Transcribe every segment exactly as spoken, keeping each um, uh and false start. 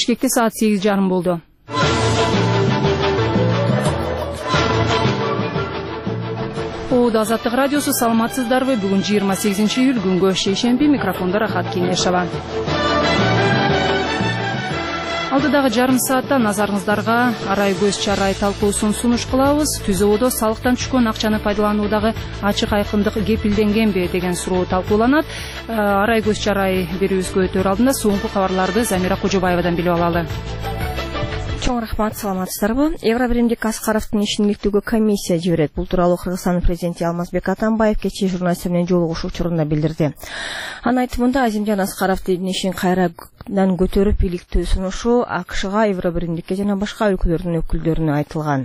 Бишкекте саат сегиз жарым болду. Оод Азаттык радиосу, саламатсыздарбы? Бүгүн жыйырма сегизинчи июль, күнгө шейшемби. Микрофонда Рахат Кеңешова. Алдыдагы жарым саатта назарыңыздарга арай көз чарай талкуусун сунуш кылабыз. Түзөбодо салыктан түшкөн акчаны пайдалануудагы ачык айкындык кепилденгенби деген суроо талкууланат. Арай көз чарай берүүбүзгө өтөр алдында соңку кабарларды Замира Кожобаевадан билип алалы. Чоң рахмат, саламатсыздарбы? Евробиримдик Аскаровдун ишин иликтөөгө комиссия жиберет. Бул тууралуу Кыргызстандын президенти Алмазбек Атамбаев кечээ журналисттер менен жолугушуу учурунда билдирди. Анын айтымында Азимжан Аскаровдун ишин кайрадан көтөрүп иликтөө сунушу АКШга, Евробиримдикке жана башка өлкөлөрдүн өкүлдөрүнө айтылган.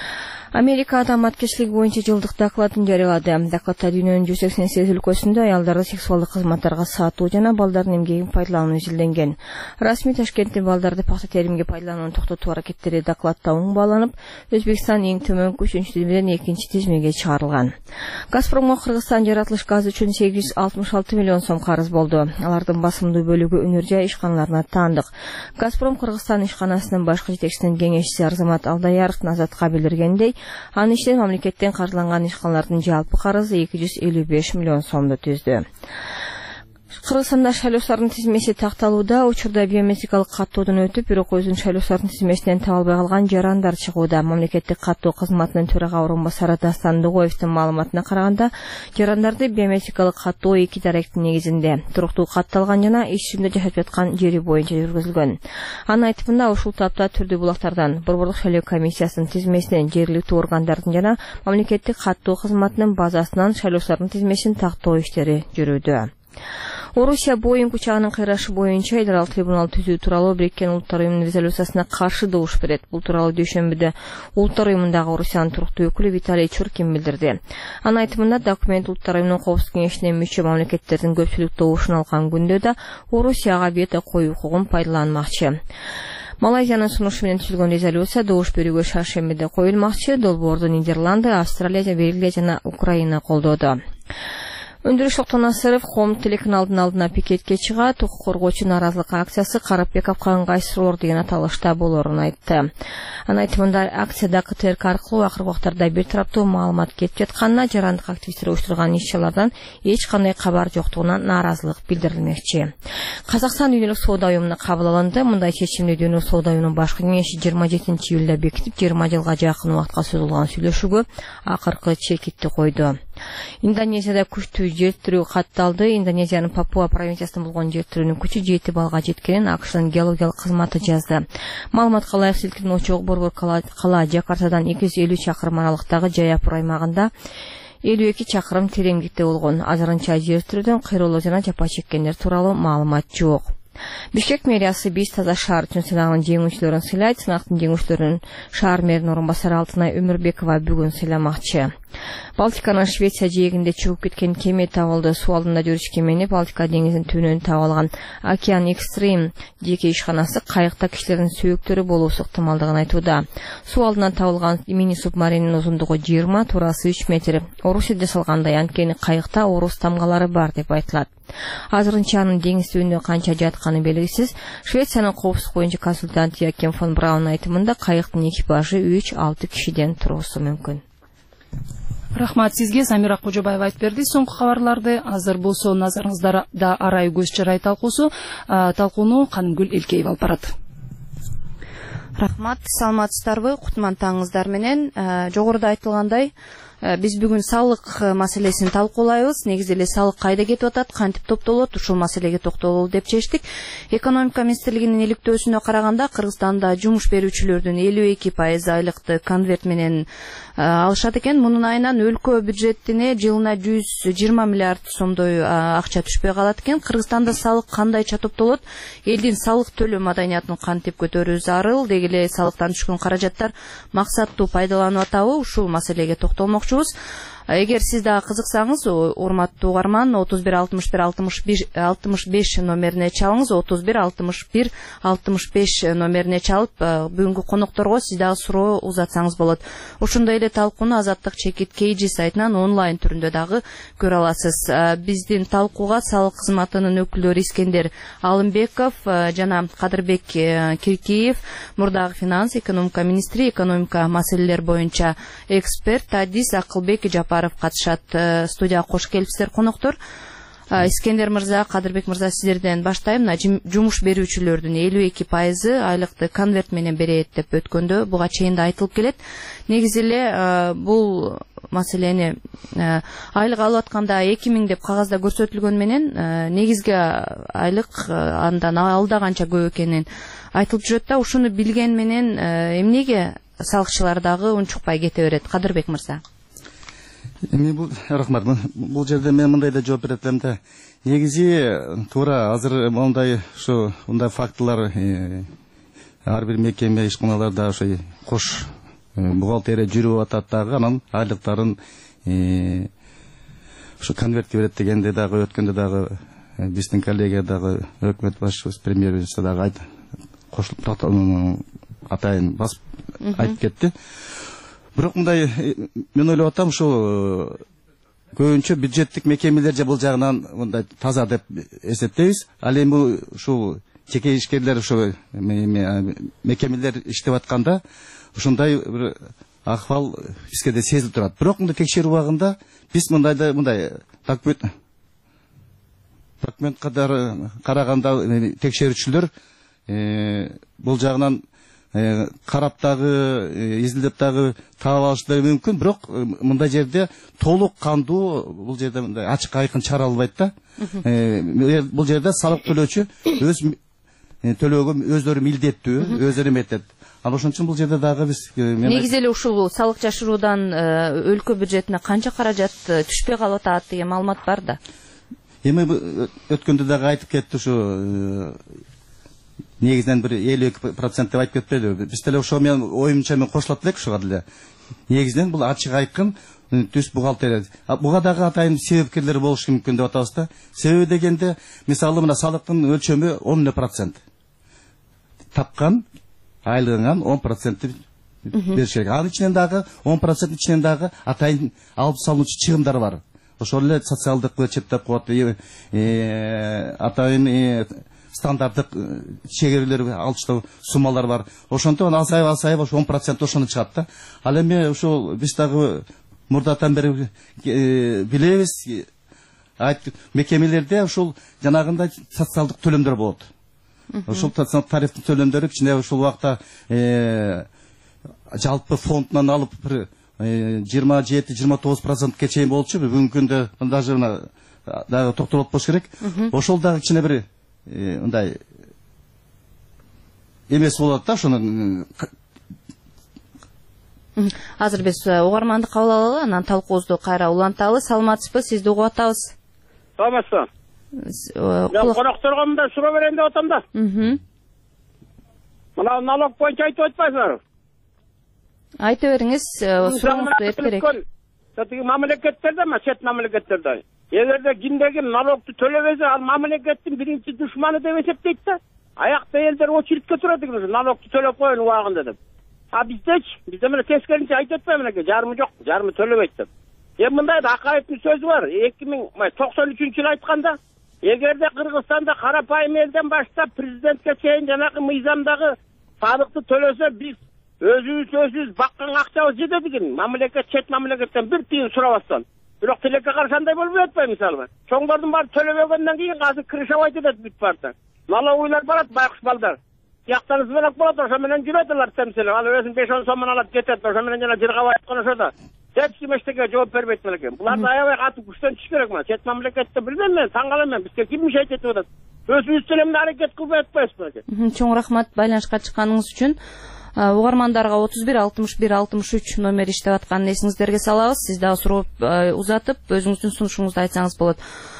Америка адаматкерчилиги боюнча жылдык докладын жарыялады. Докладда дүйнөнүн жүз сексен сегиз өлкөсүндө аялдарды сексуалдык кызматтарга сатуу жана балдардын эмгегин пайдалануу изилденген. Расмий Ташкенттин балдарды пакта теримге пайдаланууну токтотуу аракеттери докладда оң бааланып, Өзбекстан эң төмөнкү үчүнчү тизмеден экинчи тизмеге чыгарылган. Газпромго Кыргызстан жаратылыш газы үчүн сегиз жүз алтымыш алты миллион сом карыз болду. Алардын басымдуу бөлүгү өнөр жай ишканаларына таандык. Газпром Кыргызстан ишканасынын башкы жетекчисинин кеңешчиси Арзамат Алдаяровдун Азатка билдиргендей, анын ишинен мамлекеттен каржыланган ишканалардын жалпы карызы эки жүз элүү беш миллион сомду түздү. Кыргызстанда шайлоочулардын тизмеси такталууда. Учурда биометрикалык каттоодон өтүп, бирок өзүнүн шайлоочулардын тизмесинен табылбай калган жарандар чыгууда. Мамлекеттик каттоо кызматынын төрага орун басары Дастан Дугоевдин маалыматына караганда, жарандарды биометрикалык каттоо эки даректин негизинде туруктуу катталган жана иш жүзүндө жашап жаткан жери боюнча жүргүзүлгөн. Анын айтымында, ушул тапта түрдүү булактардан, Борбордук шайлоо комиссиясынын тизмесинен, жергиликтүү органдардын жана мамлекеттик каттоо кызматынын базасынан шайлоочулардын тизмесин тактоо иштери жүрүүдө. Орусия Боинг учагынын кыйрашы боюнча эл аралык трибунал түзүү тууралуу Бириккен Улуттар уюмунун резолюциясына каршы добуш берет. Бул тууралуу дүйшөмбүдө Улуттар уюмундагы Орусиянын туруктуу өкүлү Виталий Чуркин билдирди. Анын айтымында, документ Улуттар уюмунун коопсуздук кеңешине мүчө мамлекеттердин көпчүлүк добушун алган күндө да Орусияга вето коюу укугун пайдаланмакчы. Малайзиянын сунушу менен түзүлгөн резолюция добуш берүүгө шаршембиде коюлмакчы. Долбоорду Нидерланды, Австралия, Бельгия жана Украина колдоду. Өндүрүш Токтонасыров Ком телеканалдын алдына пикетке чыгат. Укук коргоочу нааразылык акциясы Карапбековго ыңгайсыздоо деген аталышта болорун айтты. Анын айтымында, акцияда КТРК аркылуу акыркы убактарда бир тараптуу маалымат кетип жатканына, жарандык активисттер уюштурган иш-чаралардан эч кандай кабар жоктугуна нааразылык билдирилмекчи. Казакстан дүйнөлүк соода уюмуна кабыл алынды. Мындай чечимди дүйнөлүк соода уюмунун башкы кеңеши жыйырма жетинчи июлда бекитип, жыйырма жылга жакын убакытка созулган сүйлөшүүгө акыркы чекитти койду. Индонезияда күчтүү жер тирөө катталды. Индонезиянын Папуа провинциясында болгон жер тирөөнүн күчү жети балга жеткенин АКШнын геологиялык кызматы жазды. Маалыматка ылайык, силкинүү очогу Борбор кала Жакартадан эки жүз элүү чакырым аралыктагы Жаяпур аймагында элүү эки чакырым тереңдикте болгон. Азырынча жер тирөөдөн кыйроолуу жана жапа чеккендер тууралуу маалымат жок. Бишкек мэриясы биз таза шаар үчүн сыйлаганын жеңүүчүлөрүн сыйлайт. Сынактын жеңүүчүлөрүн шаар мэринин орун басары Алтынай Өмүрбекова бүгүн сыйламакчы. Балтиканын Швеция жээгинде чыгып кеткен кеме табылды. Суу алдында жүрүш кемени Балтика деңизинин түбүнөн таап алган Океан Экстрим жеке ишканасы кайыкта кишилердин сөөктөрү болуусу ыктымалдыгын айтууда. Суу алдынан табылган мини субмаринин узундугу жыйырма, турасы үч метр. Орусияда жасалгандай, анткени кайыкта орус тамгалары бар деп айтылат. Азырынча анын деңиз түбүндө канча жатканы белгисиз. Швециянын коопсуздук боюнча консультанты Яким фон Браун айтымында, кайыктын экипажы үч алты кишиден туруусу мүмкүн. Рахмат сизге, Замира Кожобаева айтып берди. Соңку кабарларды азыр болсо назарыңыздарда арай көз чарай талкуусу, талкууну Канымгүл Элкеева алып барат. Рахмат, саламатсыздарбы? Кутман таңыңыздар менен. Жогоруда айтылгандай, биз бүгүн салык маселесин талкуулайбыз. Негизи эле салык кайда кетип атат, кантип топтолот, ушул маселеге токтололу деп чечтик. Экономика министрлигинин иликтөөсүнө караганда, Кыргызстанда жумуш берүүчүлөрдүн элүү эки пайызы айлыкты конверт менен алышат экен. Мунун айынан өлкө бюджетине жылына жүз жыйырма миллиард сомдой акча түшпөй калат экен. Кыргызстанда салык кандайча топтолот? Элдин салык төлөө маданиятын кантип көтөрүү зарыл? Деги эле салыктан түшкөн каражаттар максаттуу пайдаланып атабы? Ушул маселеге токтолмокчубуз. Эгер сиз дагы кызыксаңыз, урматтуу угарман, отуз бир алтымыш бир алтымыш беш номерине чалыңыз, отуз бир алтымыш бир алтымыш беш номерине чалып, бүгүнкү конокторго сиз дагы суроо узатсаңыз болот. Ошондой эле талкууну Азаттык чекит Кейджи сайтынан онлайн түрүндө дагы көрө аласыз. Биздин талкууга салык кызматынын өкүлдөрү Искендер Алымбеков жана Кадырбек Киркиев, мурдагы финанс экономика министри, экономика маселелер боюнча эксперт Адис Акылбек Жапаров катышат. Студияга кош келипсиздер коноктор. Искендер мырза, Кадырбек мырза, сиздерден баштайм. Жумуш берүүчүлөрдүн элүү эки пайызы айлыкты конверт менен берет деп өткөндө буга чейин да айтылып келет. Негизи эле бул маселени айлык алып атканда эки миң деп кагазда көрсөтүлгөн менен негизги айлык андан алда канча көп экенин айтылып жүрөт да, ушуну билген менен эмнеге салыкчылар дагы унчукпай кете берет? Кадырбек мырза. Эми бул рахмат. Бул жерде мен мындай да жооп берет элем да. Негизи туура азыр мондай ушу мындай фактылар ар бир мекеме ишканаларда ошо кош бухгалтерия жүрүп атат дагы, анан айлыктарын ушу конвертке берет дегенде дагы өткөндө дагы биздин коллега дагы өкмөт башчыбыз премьер-министр дагы айт кошулуп атайын басып айтып кетти. Бирок мындай мен ойлоп атам, ушу көбүнчө бюджеттик мекемелер же бул жагынан мындай таза деп эсептейбиз. Ал эми ушул жеке ишкерлер ушу мекемелер иштеп атканда ушундай бир акыбал бизге да сезилип турат. Бирок мындай текшерүү убагында биз мындайда мындай документ документ катары караганда текшерүүчүлөр бул жагынан карап дагы, изилдеп дагы таап алыштары мүмкүн, бирок мындай жерде толук кандуу бул жерде мындай ачык айкын чара албайт да. Бул жерде салык төлөөчү өз төлөөгө өздөрү милдеттүү, өздөрү эметет. Ал ошон үчүн бул жерде дагы биз негизи эле ушул салык жашыруудан өлкө бюджетине канча каражат түшпөй калып атат деген маалымат бар да. Эми өткөндө дагы айтып кетти, ушу негизинен бир элүү эки процент деп айтып кетпедиби? Биз деле ошо мен оюмча мен кошулат элек ушуга деле. Негизинен бул ачык айкын түз бухгалтерия. Буга дагы атайын себепкерлер болушу мүмкүн деп атабыз да. Себеби дегенде, мисалы мына салыктын өлчөмү он процент. Тапкан айлыгынан он процент бериш керек. Анын ичинен дагы он процент ичинен дагы атайын алып салынуучу чыгымдар бар. Ошол эле социалдык бюджет деп коет, атайын стандарттык чегерүүлөр алыштуу суммалар бар. Ошондон азайып азайып ошо он процент ошону чыгат да. Ал эми ушул биз дагы мурдатан бери билебиз, мекемелерде ушул жанагындай социалдык төлөмдөр болот. Ушул тарифтик төлөмдөр ичинде ушул убакта жалпы фондунан алып бир жыйырма жети жыйырма тогуз процентке чейин болчу. Бүгүнкү күндө даже дагы токтолот болуш керек. Ошол дагы ичине бир мындай эмес болот да, ошону азыр биз угарманды кабыл алалы, анан талкуубузду кайра уланталы. Саламатсызбы, сизди угуп атабыз. Саламатсызбы. Мен конокторго мындай суроо берейин деп атам да. Мына налог боюнча айтып атпайсызбы? Айта бериңиз, сурооңузду эртерээк. Тиги мамлекеттерде, чет мамлекеттерде, эгерде кимдеги налогду төлөбөсө, ал мамлекеттин биринчи душманы деп эсептейт да. Аякта элдер очередке турат экен, налогду төлөп коюн убагында деп. А биздечи, бизде мына тескеринче айтып атпайбы, мынакей жарымы жок, жарымы төлөбөйт деп. Эми мындай да Акаевдин сөзү бар, эки миң токсон үчүнчү жылы айтканда, эгерде Кыргызстанда карапайым элден баштап президентке чейин жанагы мыйзамдагы салыкты төлөсө, биз өзүбүз өзүбүз баккан акчабыз жетет экен, мамлекет чет мамлекеттен бир тыйын сурабастан. Бирок тилекке каршы андай болбой атпайбы мисалы? Чоңдордун баары төлөбөгөндөн кийин азыр крышабайт этет бүт барда. Налоговыйлар барат, байкуш балдар. Тияктан звонок болот, ошо менен жүрөт алар темселеп. Ал өзүн беш он сомдон алып кетет, ошо менен жана жыргабай аткан ошодо. Эч ким эчтеке жооп бербейт экен. Буларды аябай катуу күчтөн түш керек мына. Чет мамлекетте билбейм мен, таң калам мен. Бизге ким мишайт этип атат? Өзүбүз деле аракет кылбай атпайбызбы? Чоң рахмат байланышка чыкканыңыз үчүн. Угармандарга отуз бир алтымыш бир алтымыш үч номер иштеп атканын эсиңиздерге салабыз. Сиз дагы суроо узатып, өзүңүздүн сунушуңузду айтсаңыз болот.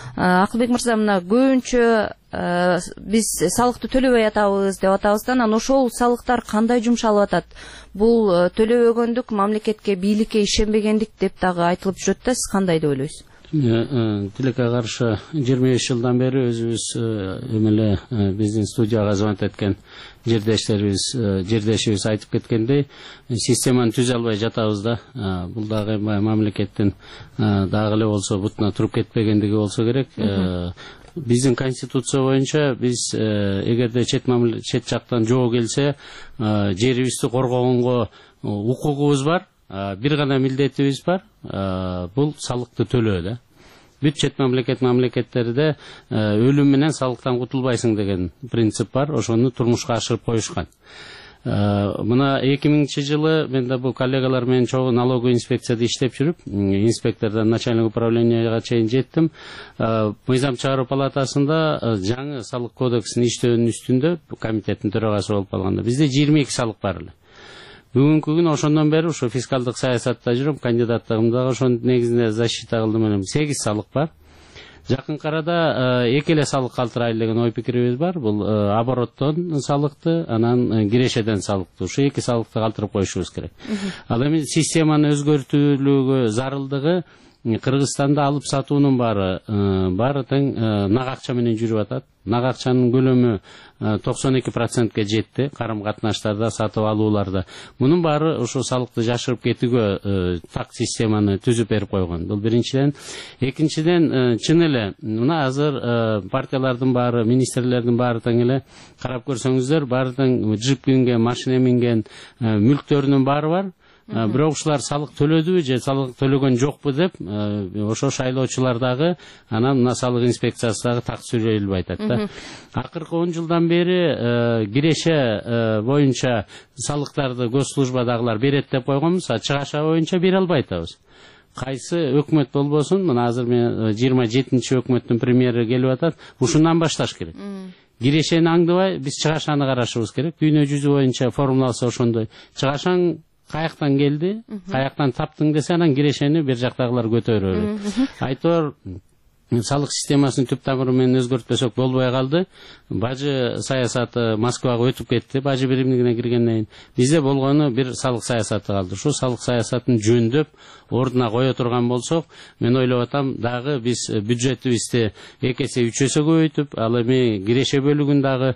Акылбек мырза, мына көбүнчө биз салыкты төлөбөй атабыз деп атабыз да, анан ошол салыктар кандай жумшалып атат? Бул төлөбөгөндүк, мамлекетке, бийликке ишенбегендик деп дагы айтылып жүрөт да, сиз кандай деп ойлойсуз? Тилекке каршы жыйырма беш жылдан бери өзүбүз эмеле биздин студияга звонок эткен жердештерибиз, жердешибиз айтып кеткендей, системаны түзө албай жатабыз да. Бул дагы мамлекеттин дагы эле болсо бутуна туруп кетпегендиги болсо керек. Биздин конституция боюнча биз эгерде чет чет жактан жоо келсе, жерибизди коргогонго укугубуз бар. Бир гана милдетибиз бар, бул салыкты төлөө да. Бүт чет мамлекет мамлекеттерде өлүм менен салыктан кутулбайсың деген принцип бар, ошону турмушка ашырып коюшкан. Мына эки миңинчи жылы мен да бул коллегалар менен чогуу налоговый инспекцияда иштеп жүрүп, инспектордон начальник управленияга чейин жеттим. Мыйзам чыгаруу палатасында жаңы салык кодексин иштөөнүн үстүндө комитеттин төрагасы болуп калганда бизде жыйырма эки салык бар эле. Бүгүнкү күн ошондон бери ушу фискалдык саясатта жүрүм, кандидаттыгымды дагы ошонун негизинде защита кылдым. Менен сегиз салык бар. Жакын арада эки эле салык калтырайлы деген ой пикирибиз бар. Бул обороттон салыкты, анан кирешеден салыкты. Ушу эки салыкты калтырып коюшубуз керек. Ал эми системаны өзгөртүүлүгү зарылдыгы Кыргызстанда алып сатуунун баары баары тең нак акча менен жүрүп атат. Нак акчанын көлөмү токсон эки процентке жетти, карым катнаштарда, сатып алууларда. Мунун баары ошо салыкты жашырып кетүүгө так системаны түзүп берип койгон. Бул биринчиден. Экинчиден, чын эле мына азыр партиялардын баары, министрлердин баары тең эле карап көрсөңүздөр, баары тең джип минген, машина минген, мүлктөрүнүн баары бар. Бирок ушулар салык төлөдүбү же салык төлөгөн жокпу деп ошо шайлоочулар дагы, анан мына салык инспекциясы дагы так сүйлөйүлүп айтат да. Акыркы он жылдан бери киреше боюнча салыктарды госслужбадагылар берет деп койгонбуз, а чыгаша боюнча бере албай атабыз. Кайсы өкмөт болбосун, мына азыр мен жыйырма жетинчи өкмөттүн премьери келип атат, ушундан башташ керек. Кирешени аңдыбай биз чыгашаны карашыбыз керек. Дүйнө жүзү боюнча формуласы ошондой. Чыгашаң каяктан келди, каяктан таптың десе, анан кирешени бир жактагылар көтөрө берет. Айтор салык системасын түп тамыры менен өзгөртпөсөк болбой калды. Бажы саясаты Москвага өтүп кетти, бажы биримдигине киргенден кийин. Бизде болгону бир салык саясаты калды. Ушул салык саясатын жөндөп, ордуна кое турган болсок, мен ойлоп атам, дагы биз бюджетибизди эки эсе үч эсе көбөйтүп, ал эми киреше бөлүгүн дагы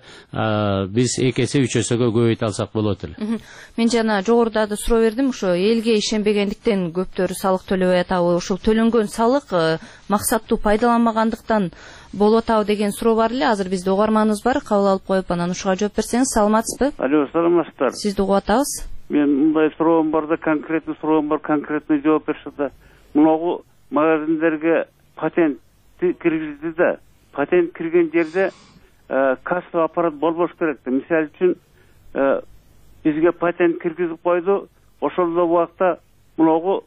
биз эки эсе үч эсеге көбөйтө алсак болот эле. Мен жана жогоруда да суроо бердим, ошо элге ишенбегендиктен көптөрү салык төлөбөй атабы, ушул төлөнгөн салык максаттуу пайдаланмагандыктан болуп атабы деген суроо бар эле. Азыр бизде угарманыбыз бар, кабыл алып коюп, анан ушуга жооп берсеңиз. Саламатсызбы? Алло, саламатсыздар. Сизди угуп атабыз. Мен мындай суроом бар да, конкретный суроом бар, конкретный жооп бериши да. Мынагу магазиндерге патент киргизди да. Патент кирген жерде касса аппарат болбош керек да. Мисалы үчүн бизге патент киргизип койду, ошол убакта мынагу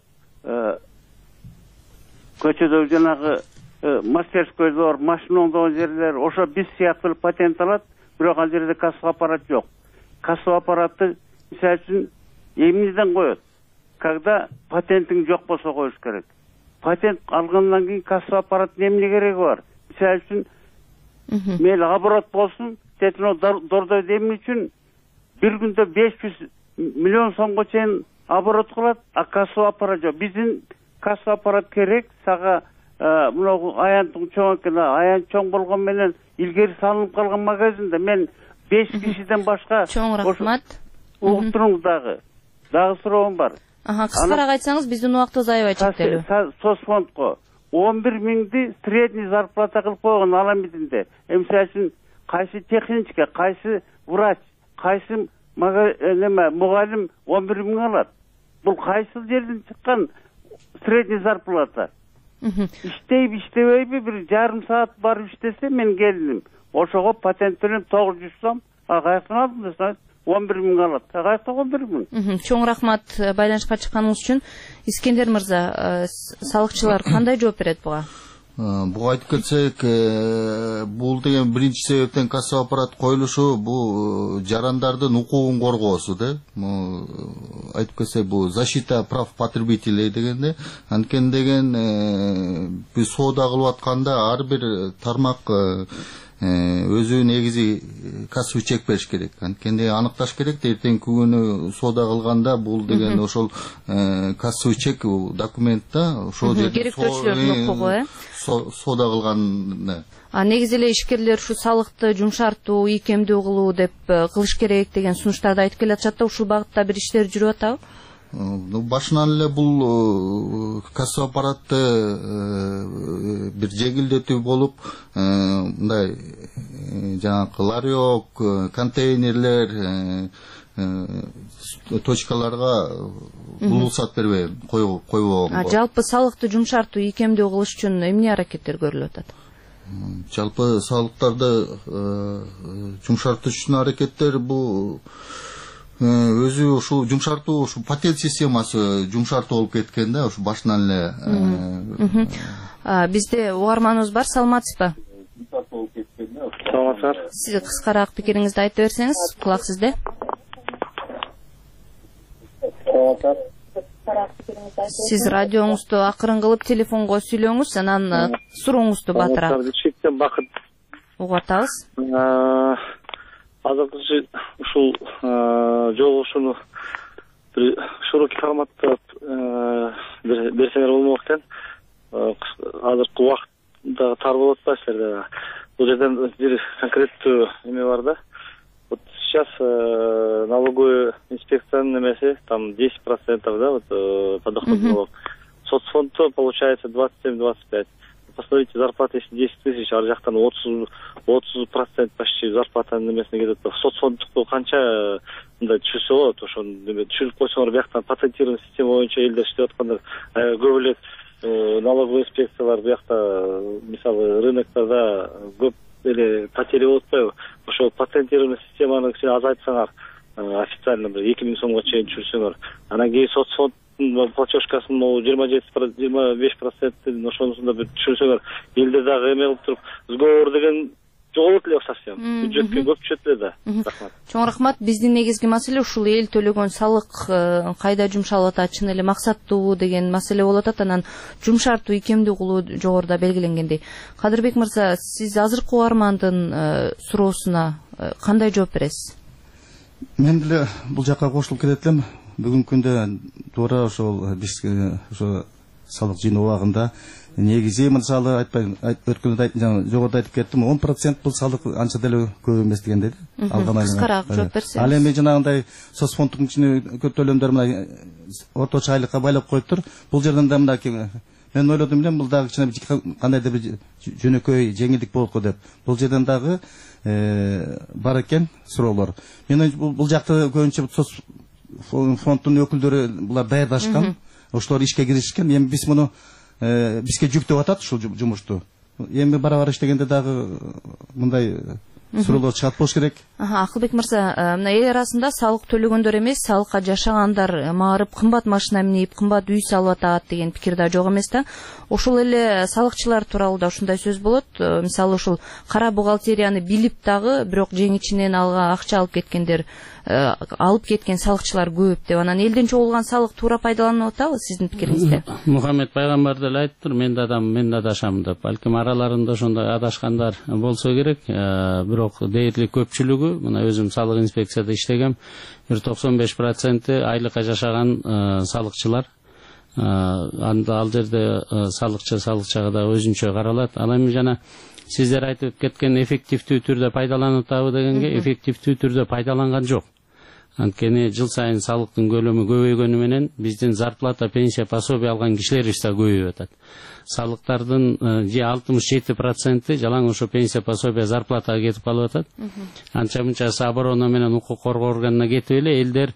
көчөдө жанагы мастерскойдор, машина оңдогон жерлер, ошо биз сыяктуу патент алат, бирок ал жерде касса аппарат жок. Касса аппаратты мисалы үчүн эмнеден коет? Когда патентиң жок болсо коюш керек. Патент алгандан кийин касса аппараттын эмне кереги бар? Мисалы үчүн мейли оборот болсун, тетино дордойду эмне үчүн бир күндө беш жүз миллион сомго чейин оборот кылат, а касса аппарат жок. Биздин касса аппарат керек, сага мынау аянтың чоң экен, аян чоң болгон менен илгери салынып калган магазинде мен беш кишиден башка чоң рахмат. Угуп туруңуз дагы. Дагы суроом бар. Аха, кыскараак айтсаңыз, биздин убактыбыз аябай чектелүү. Соцфондко он бир миңди средний зарплата кылып койгон аламидинде. Мисалы үчүн кайсы техничка, кайсы врач, кайсы мугалим он бир миң алат. Бул кайсы жерден чыккан средний зарплата? Иштейби, иштебейби, бир жарым саат барып иштесе мен келдим. Ошого патент төлөп тогуз жүз сом, а каяктан алдым десеңиз он бир миң алат. Каяктан он бир миң? Чоң рахмат байланышка чыкканыңыз үчүн. Искендер мырза, салыкчылар кандай жооп берет буга? Буга айтып кетсек, бул деген биринчи себептен касса аппарат коюлушу бул жарандардын укугун коргоосу да. Айтып кетсек, бул защита прав потребителей дегенде, анткени деген биз соода кылып атканда ар бир тармак өзү негизи кассовый чек бериш керек. Анткени аныкташ керек да, эртең күнү соода кылганда бул деген ошол кассовый чек документта ошол керектөөчүлөрдүн укугу э соода кылган. А негизи эле ишкерлер ушу салыкты жумшартуу, ийкемдүү кылуу деп кылыш керек деген сунуштарды айтып келатышат да, ушул багытта бир иштер жүрүп атабы? Башынан эле бул касса аппаратты бир жеңилдетүү болуп, мындай жанагы ларек, контейнерлер, точкаларга булсат бербей койбогон. Жалпы салыкты жумшартуу, ийкемдүү кылыш үчүн эмне аракеттер көрүлүп атат? Жалпы салыктарды жумшартыш үчүн аракеттер бул өзү ушул жумшартуу, ушу патент системасы жумшартуу болуп кеткен да, ушу башынан эле. Бизде угарманыбыз бар, саламатсызбы? Саламатсыздар. Сиз кыскараак пикириңизди айтып берсеңиз, кулак сизде. Сиз радиоңузду акырын кылып телефонго сүйлөңүз, анан сурооңузду батыраак. Чектен бакыт угуп атабыз. Азыркы ушул жолугушууну бир широкий форматта берсеңер болмок экен. Азыркы убакытта тар болот да силерде. Бул жерден бир конкреттүү эме бар да. Вот сейчас налоговый инспекциянын немеси там десять процентов, да, вот подоходный налог. Соцфондто получается двадцать семь — двадцать пять. Посмотрите, зарплата если десять тысяч, ар жактан отуз процент почти зарплатанын немесине кетет. Соцфонддукту канча мындай түшүрсө болот, ошону түшүрүп койсоңор, биякта патентированный система боюнча элдер иштеп аткандар көп эле налоговый инспекциялар биякта, мисалы рыноктарда көп эле потеря болуп атпайбы? Ошол патентированный системаны кичине азайтсаңар, официально бир эки миң сомго чейин түшүрсөңөр, анан кийин соцфонд платежкасын могу жыйырма жети — жыйырма беш проценттен ошонусунда бир түшүрсөңөр, элде дагы эме кылып туруп, сговор деген жоголот эле совсем. Бюджетке көп түшөт эле да. Рахмат. Чоң рахмат. Биздин негизги маселе ушул эл төлөгөн салык кайда жумшалып атат, чын эле максаттуу деген маселе болуп атат. Анан жумшартуу, ийкемдүү кылуу жогоруда белгиленгендей. Кадырбек мырза, сиз азыркы угармандын суроосуна кандай жооп бересиз? Мен деле бул жакка кошулуп кетет элем. Бүгүнкү күндө туура ошол биз ошо салык жыйноо убагында негизи мисалы айтпай өткөндө жогоруда айтып кеттим, он процент бул салык анча деле көп эмес дегендей да. Алган айына. Кыскараак жооп берсеңиз. Ал эми жанагындай соцфонддун ичине көп төлөмдөр мына орточо айлыкка байлап коюптур. Бул жерден да мындай мен ойлодум элем, бул дагы кичине кандайдыр бир жөнөкөй жеңилдик болот го деп. Бул жерден дагы бар экен суроолор. Мен бул жакты көбүнчө фонддун өкүлдөрү булар даярдашкан, ошолор ишке киришкен. Эми биз муну бизге жүктөп атат ушул жумушту. Эми бара-бара иштегенде дагы мындай суроолор чыгат болуш керек. Акылбек мырза, мына эл арасында салык төлөгөндөр эмес, салыкка жашагандар маарып кымбат машина минип, кымбат үй салып атат деген пикир да жок эмес да. Ошол эле салыкчылар тууралуу да ушундай сөз болот. Мисалы ушул кара бухгалтерияны билип дагы, бирок жеңичинен алга акча алып кеткендер, алып кеткен салыкчылар көп деп. Анан элден чогулган салык туура пайдаланып атабы сиздин пикириңизде? Мухаммед пайгамбар деле айтыптыр, мен да адам, мен да адашам деп. Балким араларында ошондой адашкандар болсо керек, бирок дээрлик көпчүлүгү, мына өзүм салык инспекцияда иштегем, бир токсон беш проценти айлыкка жашаган салыкчылар. Анда ал жерде салыкчы салыкчага да өзүнчө каралат. Ал эми жана сиздер айтып кеткен эффективдүү түрдө пайдаланып атабы дегенге, эффективдүү түрдө пайдаланган жок. Анткени жыл сайын салыктын көлөмү көбөйгөнү менен биздин зарплата, пенсия, пособие алган кишилерибиз да көбөйүп атат. Салыктардын же алтымыш жети проценти жалаң ошо пенсия, пособие, зарплатага кетип калып атат. Анча мынча оборона менен укук коргоо органына кетип эле элдер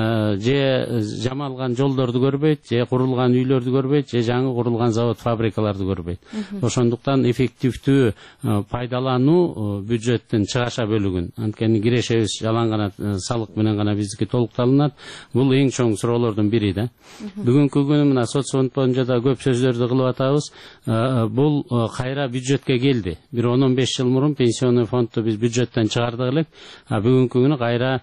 же жамалган жолдорду көрбөйт, же курулган үйлөрдү көрбөйт, же жаңы курулган завод, фабрикаларды көрбөйт. Ошондуктан эффективдүү пайдалануу бюджеттин чыгаша бөлүгүн, анткени кирешебиз жалаң гана салык менен гана гана биздики толукталынат. Бул эң чоң суроолордун бири да. Бүгүнкү күнү мына соцфонд боюнча да көп сөздөрдү кылып атабыз. Бул кайра бюджетке келди. Бир он он беш жыл мурун пенсионный фондду биз бюджеттен чыгардык элек. А бүгүнкү күнү кайра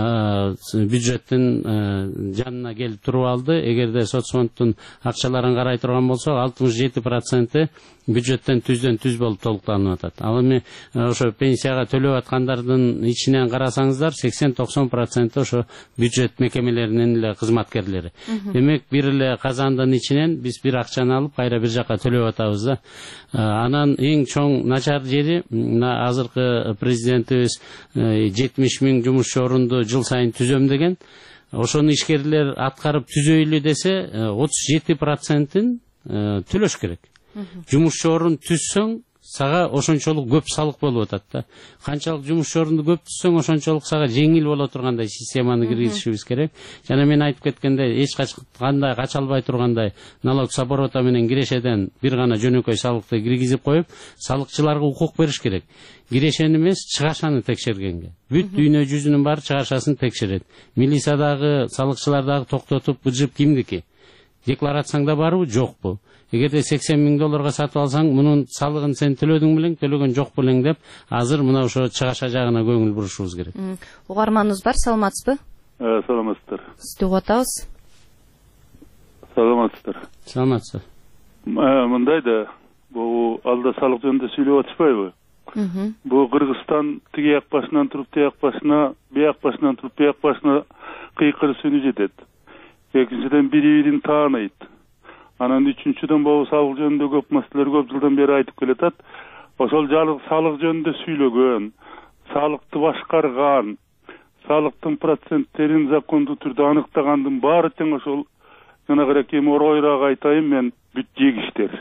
бюджеттин жанына келип туруп алды. Эгерде соцфонддун акчаларын карай турган болсок, алтымыш жети проценти бюджеттен түздөн түз болуп толукталынып атат. Ал эми ошо пенсияга төлөп аткандардын ичинен карасаңыздар, сексен токсон проценти ошо бюджет мекемелеринин эле кызматкерлери. Демек, бир эле казандын ичинен биз бир акчаны алып кайра бир жака төлөп атабыз да. Анан эң чоң начар жери мына азыркы президентибиз жетимиш миң жумушчу орунду жыл сайын түзөм деген. Ошону ишкерлер аткарып түзөйлү десе, отуз жети процентин төлөш керек. Жумушчу орун түзсөң, сага ошончолук көп салык болуп атат да. Канчалык жумушчу орунду көп түзсөң, ошончолук сага жеңил боло тургандай системаны киргизишибиз керек. Жана мен айтып кеткендей, эч кандай кача албай тургандай налог с оборота менен кирешеден бир гана жөнөкөй салыкты киргизип коюп, салыкчыларга укук бериш керек. Кирешени эмес, чыгашаны текшергенге. Бүт дүйнө жүзүнүн баары чыгашасын текшерет. Милициядагы, салыкчылардагы токтотуп, быжып кимдики? Декларацияңда барбы, жокпу? Эгерде сексен миң долларга сатып алсаң, мунун салыгын сен төлөдүң белең, төлөгөн жок белең деп, азыр мына ошо чыгаша жагына көңүл бурушубуз керек. Угарманыбыз бар, саламатсызбы? Саламатсыздар. Сизди угуп атабыз. Саламатсыздар. Саламатсыз. Мындай да, бул алда салык жөнүндө сүйлөп атышпайбы? Бул Кыргызстан тиги жак башынан туруп тияк башына, бияк башынан туруп бияк башына кыйкыр сүнү жетет. Экинчиден бири-бирин тааныйт. Анан үчүнчүдөн бул салык жөнүндө көп маселелер көп жылдан бери айтып келатат. Ошол салык жөнүндө сүйлөгөн, салыкты башкарган, салыктын проценттерин закондуу түрдө аныктагандын баары тең ошол жанагы эми оройраак айтайын мен бүт жегиштер.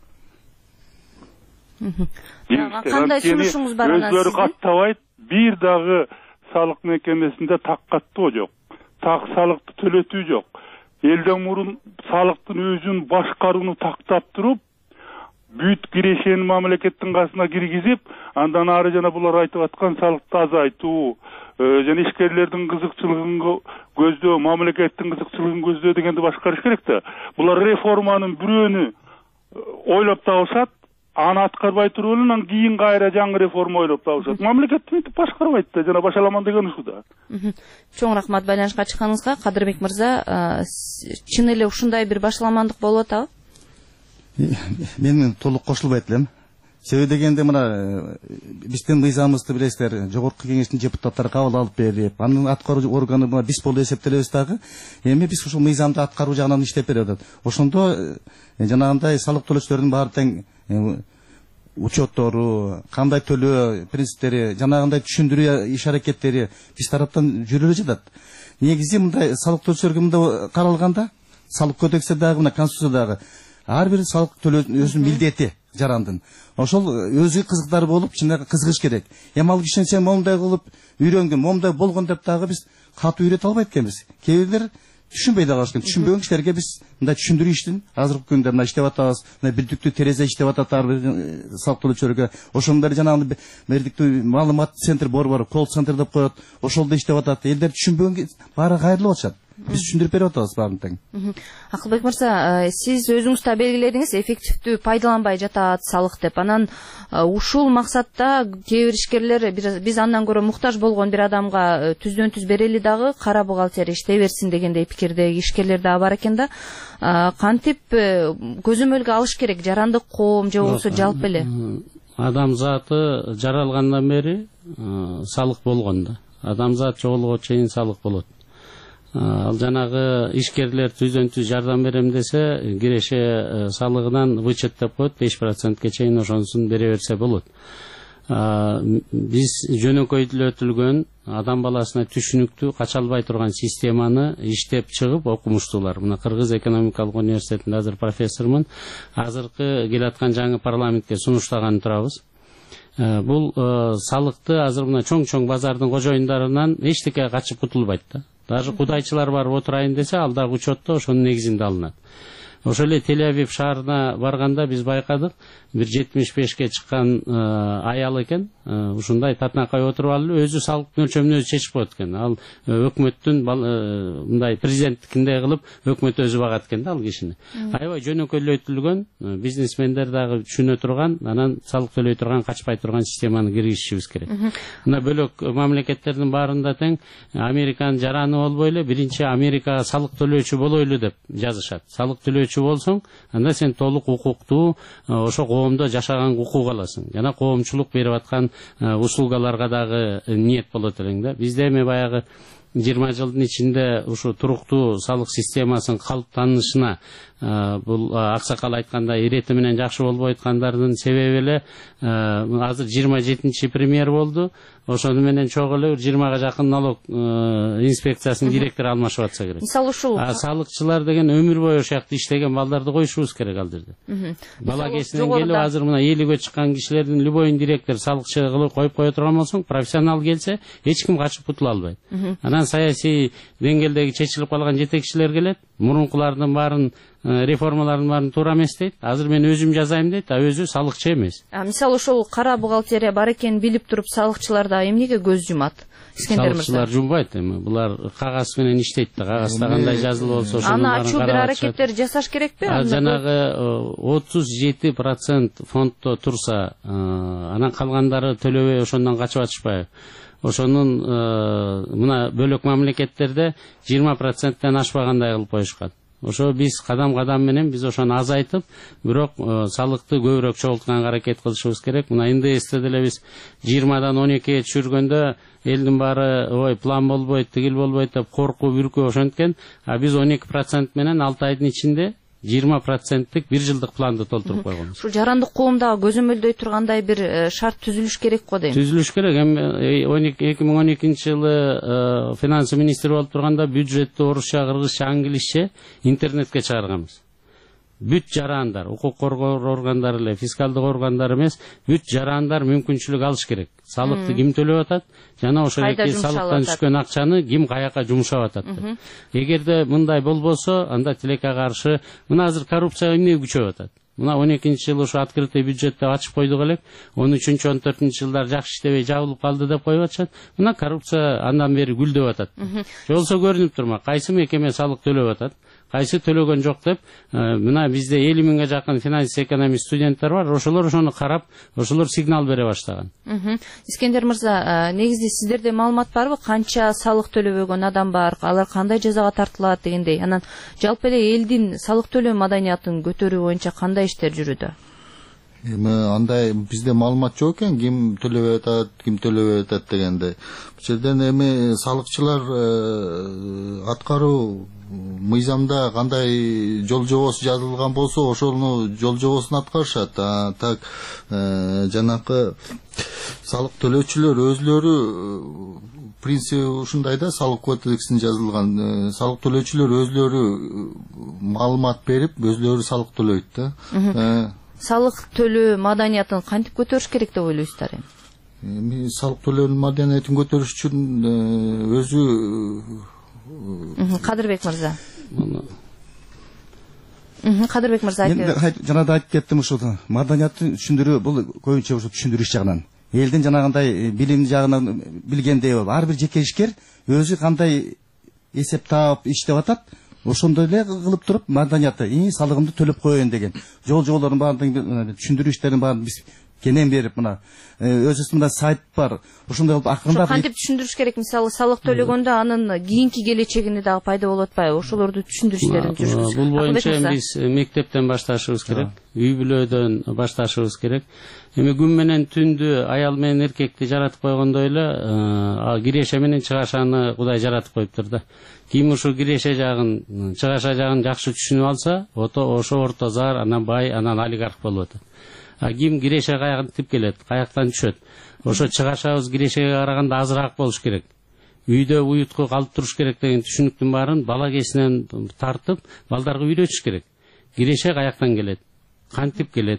Кандай сунушуңуз бар анан сиздин? Өзлөрү каттабайт, бир дагы салык мекемесинде так каттоо жок. Так салыкты төлөтүү жок. Элден мурун салыктын өзүн башкарууну тактап туруп, бүт кирешени мамлекеттин касына киргизип, андан ары жана булар айтып аткан салыкты азайтуу, жана ишкерлердин кызыкчылыгын көздөө, мамлекеттин кызыкчылыгын көздөө дегенди башкарыш керек да. Булар реформанын бирөөнү ойлоп табышат, аны аткарбай туруп эле анан кийин кайра жаңы реформа ойлоп табышат. Мамлекет мынтип башкарбайт да, жана башаламан деген ушул да. Чоң рахмат байланышка чыкканыңызга. Кадырбек мырза, чын эле ушундай бир башаламандык болуп атабы? Мен толук кошулбайт элем. Себеби дегенде мына биздин мыйзамыбызды билесиздер, жогорку кеңештин депутаттары кабыл алып берип, анын аткаруу органы мына биз болуп эсептелебиз дагы. Эми биз ушул мыйзамды аткаруу жагынан иштеп берип атат. Ошондо жанагындай салык төлөөчүлөрдүн баары тең учеттору, кандай төлөө принциптери, жанагындай түшүндүрүү иш аракеттери биз тараптан жүрүп жатат. Негизи мындай салык төлөөчүлөргө мындай каралганда, салык кодексте дагы мына конституциядагы ар бир салык төлөөчүнүн өзүнүн милдети жарандын. Ошол өзү кызыктар болуп, чынакы кызыгыш керек. Эми ал кишини сен момундай кылып үйрөнгөн, момундай болгон деп дагы биз катуу үйрөтө албайт экенбиз. Кээ бирлер түшүнбөй да калышкан. Түшүнбөгөн кишилерге биз мындай түшүндүрүү иштин азыркы күндө мына иштеп атабыз. Мына бирдиктүү терезе иштеп атат ар бир салык төлөөчүлөргө. Ошондор жанагы бирдиктүү маалымат центр бор бар, колл центр деп коет. Ошолдо иштеп атат. Элдер түшүнбөгөн баары кайрылып атышат. Биз түшүндүрүп берип атабыз баарын тең. Акылбек мырза, сиз өзүңүз да белгиледиңиз, эффективдүү пайдаланбай жатат салык деп. Анан ушул максатта кээ бир ишкерлер биз андан көрө муктаж болгон бир адамга түздөн түз берели дагы, кара бухгалтер иштей берсин дегендей пикирдеги ишкерлер дагы бар экен да. Кантип көзөмөлгө алыш керек, жарандык коом же болбосо жалпы эле? Адамзаты жаралгандан бери салык болгон да. Адамзат жоголго чейин салык болот. Ал жанагы ишкерлер түздөн түз жардам берем десе, киреше салыгынан вычет деп коет, беш процентке чейин ошонусун бере берсе болот. Биз жөнөкөйтүлгөн, адам баласына түшүнүктүү, кача албай турган системаны иштеп чыгып окумуштуулар. Мына Кыргыз экономикалык университетинде азыр профессормун. Азыркы келаткан жаңы парламентке сунуштаган турабыз. Бул салыкты азыр мына чоң-чоң базардын кожоюндарынан эчтеке качып кутулбайт да. Даже кудайчылар барып отурайын десе, ал дагы учетто ошонун негизинде алынат. ошол эле Тель-Авив шаарына барганда биз байкадык, бир жетимиш бешке чыккан аял экен, ушундай татынакай отуруп алып өзү салыктын өлчөмүн өзү чечип коет экен. Ал өкмөттүн мындай президенттикиндей кылып өкмөт өзү багат экен да ал кишини. Аябай жөнөкөйлөтүлгөн, бизнесмендер дагы түшүнө турган, анан салык төлөй турган, качпай турган системаны киргизишибиз керек. Мына бөлөк мамлекеттердин баарында тең Американын жараны болбой эле биринчи Америкага салык төлөөчү болойлу деп жазышат. Салык төлөөчү болсоң, анда сен толук укуктуу ошо коомдо жашаган укук аласың. Жана коомчулук берип аткан услугаларга дагы ниет болот элең да. Бизде эми баягы жыйырма жылдын ичинде ушу туруктуу салык системасынын калыптанышына бул аксакал айткандай ирети менен жакшы болбой аткандардын себеби эле азыр жыйырма жетинчи премьер болду. Ошону менен чогуу эле жыйырмага жакын налог инспекциясынын директору алмашып атса керек. Мисалы ушул салыкчылар деген өмүр бою ошол иштеген балдарды коюшубуз керек ал жерде. Бала кесинен келип азыр мына элүүгө чыккан кишилердин любойун директор салыкчы кылып коюп кое турган болсоң, профессионал келсе эч ким качып кутула албайт. Анан саясий деңгээлдеги чечилип калган жетекчилер келет, мурункулардын баарын реформалардын баарын туура эмес дейт. Азыр мен өзүм жазайм дейт, а өзү салыкчы эмес. Мисалы ошол кара бухгалтерия бар экенин билип туруп салыкчылар да эмнеге көз жумат? Искендер мырза. Салыкчылар жумбайт эми. Булар кагаз менен иштейт да. Кагазда кандай жазылып болсо ошону аны ачуу бир аракеттер жасаш керекпи? Жанагы отуз жети процент фонддо турса, анан калгандары төлөбөй ошондон качып атышпайбы? Ошонун мына бөлөк мамлекеттерде жыйырма проценттен ашпагандай кылып коюшкан. Ошо биз кадам-кадам менен биз ошону азайтып, бирок салыкты көбүрөөк чогултканга аракет кылышыбыз керек. Мына эн дэ эсте деле биз жыйырмадан он экиге түшүргөндө элдин баары ой план болбойт, тигил болбойт деп коркуп, үркүп ошенткен, а биз он эки процент менен алты айдын ичинде жыйырма проценттик бир жылдык планды толтуруп койгонбуз. Ушу жарандык коомдагы көзөмөлдөй тургандай бир шарт түзүлүш керек го дейм. Түзүлүш керек. Эми эки миң он экинчи жылы финанс министри болуп турганда бюджетти орусча, кыргызча, англисче интернетке чыгарганбыз. Бүт жарандар, укук коргоо органдары эле, фискалдык органдар эмес, бүт жарандар мүмкүнчүлүк алыш керек. Салыкты ким төлөп атат, жана ошол эки салыктан түшкөн акчаны ким каяка жумшап атат деп. Эгерде мындай болбосо, анда тилекке каршы, мына азыр коррупция эмне күчөп атат? Мына он экинчи жылы ушу открытый бюджетте ачып койдук элек, он үчүнчү он төртүнчү жылдар жакшы иштебей жабылып калды деп коюп атышат. Мына коррупция андан бери гүлдөп атат. Жолсо көрүнүп турма, кайсы мекеме салык төлөп атат, кайсы төлөгөн жок деп, мына бизде элүү миңге жакын финанс экономист студенттер бар, ошолор ошону карап, ошолор сигнал бере баштаган. Искендер мырза, негизде сиздерде маалымат барбы, канча салык төлөбөгөн адам бар, алар кандай жазага тартылат дегендей? Анан жалпы эле элдин салык төлөө маданиятын көтөрүү боюнча кандай иштер жүрүүдө? Эми андай бизде маалымат жок экен, ким төлөбөй атат, ким төлөбөй атат дегенде. Бул жерден эми салыкчылар аткаруу мыйзамда кандай жол жобосу жазылган болсо, ошону жол жобосун аткарышат. Так жанакы салык төлөөчүлөр өзлөрү принциби ушундай да, салык кодексинде жазылган, салык төлөөчүлөр өзлөрү маалымат берип, өзлөрү салык төлөйт да. Салык төлөө маданиятын кантип көтөрүш керек деп ойлойсуздар эми? Эми салык төлөө маданиятын көтөрүш үчүн өзү Кадырбек мырза. Кадырбек мырза айтып. Жана да айтып кеттим, ушу маданиятты түшүндүрүү, бул көбүнчө ушу түшүндүрүш жагынан. Элдин жанагындай билим жагынан билгендей болуп, ар бир жеке ишкер өзү кандай эсеп таап иштеп атат, ошондой эле кылып туруп маданиятты, и салыгымды төлөп коеюн деген жол жолдордун баарын түшүндүрүү иштерин баарын биз кенен берип, мына өзүбүздүн сайт бар. Ошондой болуп акырындап кантип түшүндүрүш керек? Мисалы салык төлөгөндө анын кийинки келечегинде дагы пайда болуп атпайбы? Ошолорду түшүндүрүштерин жүргүзүш. Бул боюнча биз мектептен башташыбыз керек, үй бүлөдөн башташыбыз керек. Эми күн менен түндү аял менен эркекти жаратып койгондой эле киреше менен чыгашаны Кудай жаратып коюптур да. Ким ушу киреше жагын, чыгаша жагын жакшы түшүнүп алса, ошо орто зар, анан бай, анан олигарх болуп атат. А ким киреше каяктан келет, каяктан түшөт, ошо чыгашабыз кирешеге караганда азыраак болуш керек. Үйдө уютку калып туруш керек деген түшүнүктүн баарын бала кесинен тартып, балдарга үйрөтүш керек. Киреше каяктан келет, кантип келет,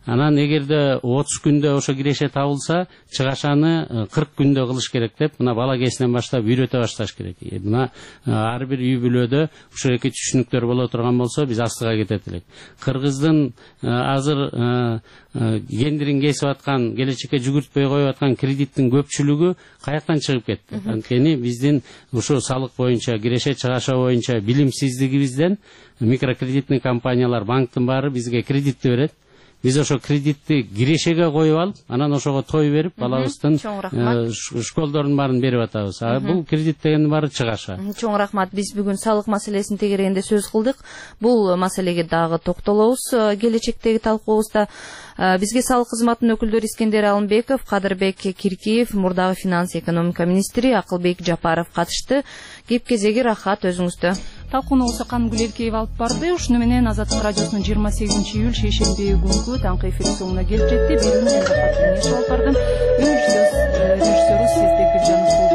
Анан эгерде отуз күндө ошо киреше табылса, чыгашаны кырк күндө кылыш керек деп, мына бала кезинен баштап үйрөтө башташ керек. Мына ар бир үй бүлөдө ушул эки түшүнүктөр боло турган болсо, биз астыга кетет элек. Кыргыздын азыр гендерин кесип аткан, келечекке жүгүртпөй коюп аткан кредиттин көпчүлүгү каяктан чыгып кетти? Анткени биздин ушу салык боюнча, киреше чыгаша боюнча билимсиздигибизден микрокредитный компаниялар, банктын баары бизге кредитти берет. Биз ошо кредитти кирешеге коюп алып, анан ошого той берип, балабыздын школдордун баарын берип атабыз. А бул кредит дегендин баары чыгаша. Чоң рахмат. Биз бүгүн салык маселесин тегерегинде сөз кылдык. Бул маселеге дагы токтолобуз келечектеги талкуубузда. Бизге салык кызматынын өкүлдөрү Искендер Алымбеков, Кадырбек Киркиев, мурдагы финанс экономика министри Акылбек Жапаров катышты. Кеп кезеги рахат өзүңүздө. Талкууну болсо Кан Гүлеркеев алып барды. Ушуну менен Азаттык радиосунун жыйырма сегизинчи июль шейшемби күнгү таңкы эфир соңуна келип жетти. Берүүнү Рахат Кеңешов алып бардым. Режиссер Сездек Бекжанов